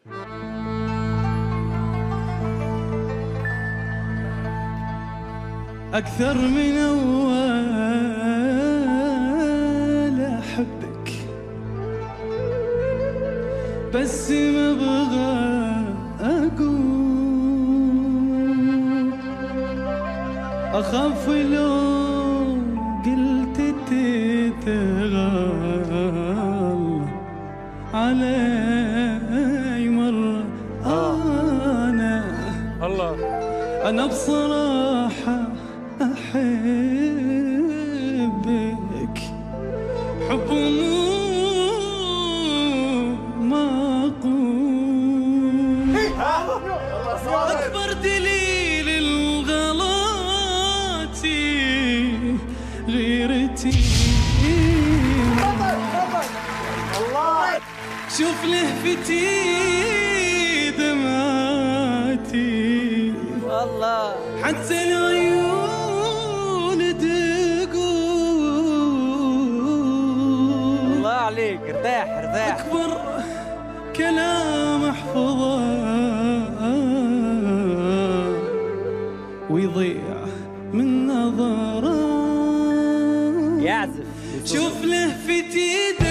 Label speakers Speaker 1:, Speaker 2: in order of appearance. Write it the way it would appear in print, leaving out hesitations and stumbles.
Speaker 1: أكثر من أول أحبك، بس ما أبغى أقول، أخاف لو قلت تتغال علي مرة. أنا بصراحة أحبك حب معقول، أكبر دليل الغلاتي غيرتي. شوف لهفتي دمعتي والله، حتى العيون تقول
Speaker 2: الله عليك. ارتاح ارتاح.
Speaker 1: أكبر كلام أحفظه ويضيع من نظره.
Speaker 2: يعزف.
Speaker 1: شوف لهفتي